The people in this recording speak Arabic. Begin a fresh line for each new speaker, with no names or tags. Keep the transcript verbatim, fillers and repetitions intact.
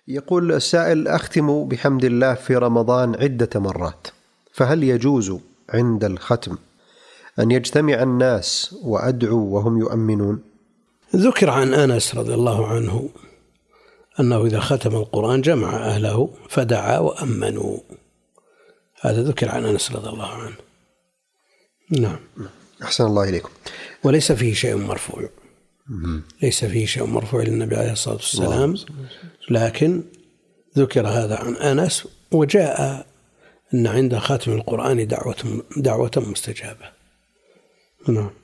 يقول السائل: أختم بحمد الله في رمضان عدة مرات، فهل يجوز عند الختم أن يجتمع الناس وأدعو وهم يؤمنون؟
ذكر عن أنس رضي الله عنه أنه إذا ختم القرآن جمع أهله فدعا وأمنوا، هذا ذكر عن أنس رضي الله عنه. نعم.
أحسن الله إليكم.
وليس فيه شيء مرفوع، ليس فيه شيء مرفوع للنبي عليه الصلاة والسلام، لكن ذكر هذا عن أنس، وجاء أن عند ختم القرآن دعوة دعوة مستجابة. نعم.